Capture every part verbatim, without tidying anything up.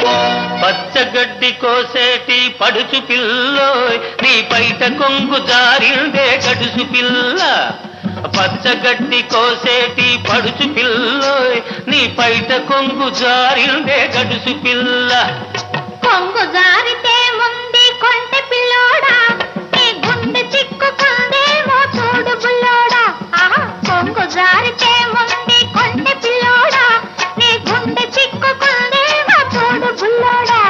పచ్చగడ్డి కోసేటి పడుచు పిల్లోయ్ నీ పైట కొంగు జారిందే గడుసు పిల్ల పచ్చగడ్డి కోసేటి పడుచు పిల్లోయ్ నీ పైట కొంగు జారిందే గడుసు పిల్ల కొంగు జారితే ముందు కొంటె పిల్లోడా నీ గుండె చిక్కుకుందేమో చూడు బుల్లోడా కొంగు జారితే ముందు కొంటె పిల్లోడా నీ గుండె చిక్కుకుందేమో చూడు బుల్లోడా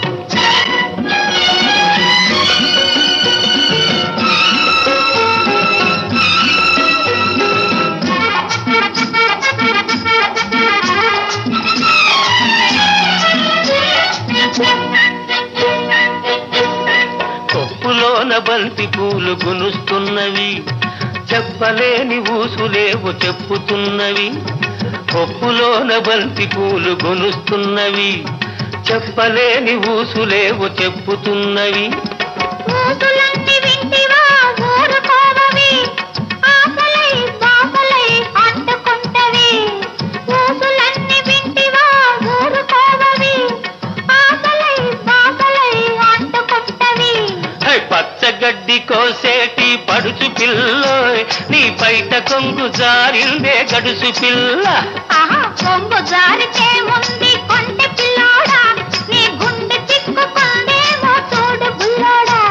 కొప్పులోన బంతి పూలు గునుస్తున్నవి చెప్పలేని ఊసులేవు చెప్పుతున్నవి కొప్పులోన బంతి పూలు గునుస్తున్నవి చెప్పలేని ఊసులేవు చెప్పుతున్నవి ఊసులన్నీ వింటివా ఊరుకోవవి ఆశలై బాసలై అంటుకుంటవి ఊసులన్నీ వింటివా ఊరుకోవవి ఆశలై బాసలై అంటుకుంటవి పచ్చగడ్డి కోసేటి పడుచు పిల్లోయ్ నీ పైట కొంగు జారిందే గడుసు పిల్ల కొంగు జారితే ముందు కొంటె పిల్లోడా నీ గుండె చిక్కుకుందేమో చూడు బుల్లోడా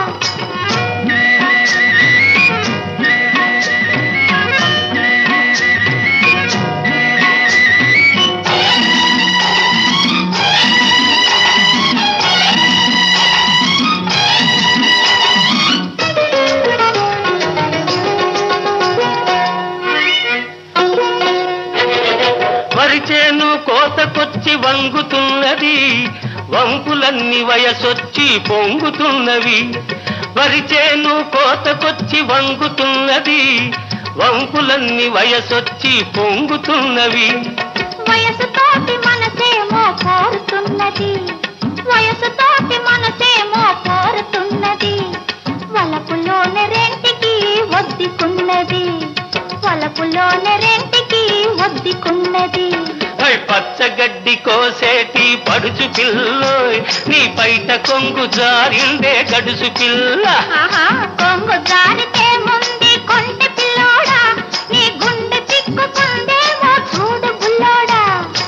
వరిచేను కోతకొచ్చి వంగుతున్నది వంపులన్నీ వయసొచ్చి పొంగుతున్నవి వరిచేను కోతకొచ్చి వంగుతున్నది వంపులన్నీ వయసొచ్చి పొంగుతున్నవి వయసుతోటి మనసేమో కోరుతున్నది వయసుతోటి మనసేమో కోరుతున్నది వలపులోని రెంటికి ఒద్దికున్నది వలపులోని రెంటికి ఒద్దికున్నది పచ్చగడ్డి కోసేటి పడుచు పిల్లోయ్ నీ పైట కొంగు జారిందే గడుసు పిల్ల కొంగు జారితే ముందు కొంటె పిల్లోడా నీ గుండె చిక్కుకుందేమో చూడు బుల్లోడా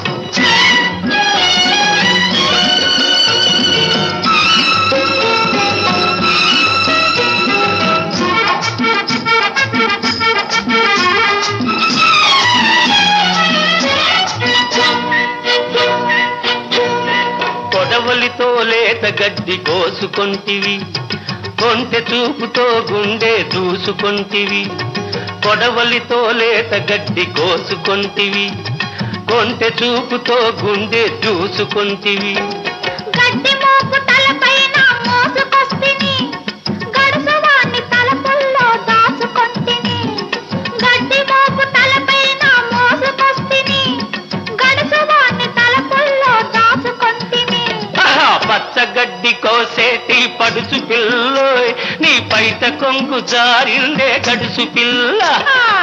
కొడవలితో లేత గడ్డి కోసుకొంటివి కొంటె చూపుతో గుండె దూసుకొంటివి కొడవలితో లేత గడ్డి కోసుకొంటివి కొంటె చూపుతో గుండె దూసుకొంటివి గడ్డి మోపు తలపైన మోసుకొస్తిని గడుసువాణ్ణి తలపుల్లో దాచుకొంటిని గడ్డి మోపు తలపైన మోసుకొస్తిని గడుసువాణ్ణి తలపుల్లో దాచుకొంటిని పచ్చగడ్డి కోసేటి పడుచు పిల్లోయ్ నీ పైట కొంగు జారిందే గడుసు పిల్ల